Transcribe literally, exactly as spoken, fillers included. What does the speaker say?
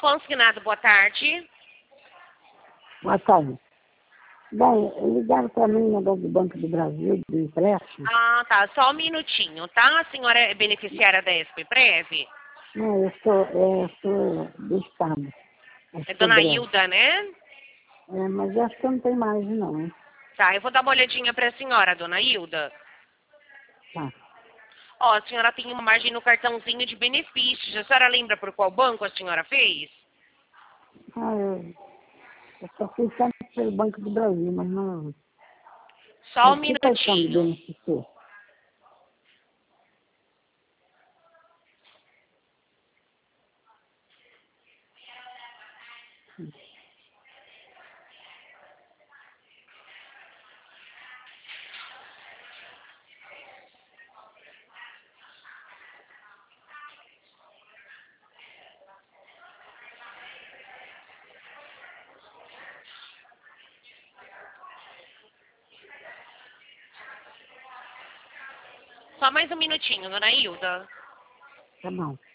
Consignado, boa tarde. Boa tarde. Bem, ligaram para mim no negócio do Banco do Brasil, do empréstimo. Ah, tá. Só um minutinho, tá? A senhora é beneficiária da SPPrev? Não, eu sou, é, eu sou do Estado. Eu É sou dona breve. Hilda, né? É, mas acho que eu não tenho mais, não, hein? Tá, eu vou dar uma olhadinha pra senhora, dona Hilda. Tá. Ó, a senhora tem uma margem no cartãozinho de benefícios. A senhora lembra por qual banco a senhora fez? Ah, eu, eu só fiz sempre pelo Banco do Brasil, mas não... Só um Mas que cartão de minutinho. benefício? Só mais um minutinho, dona Hilda. Tá bom.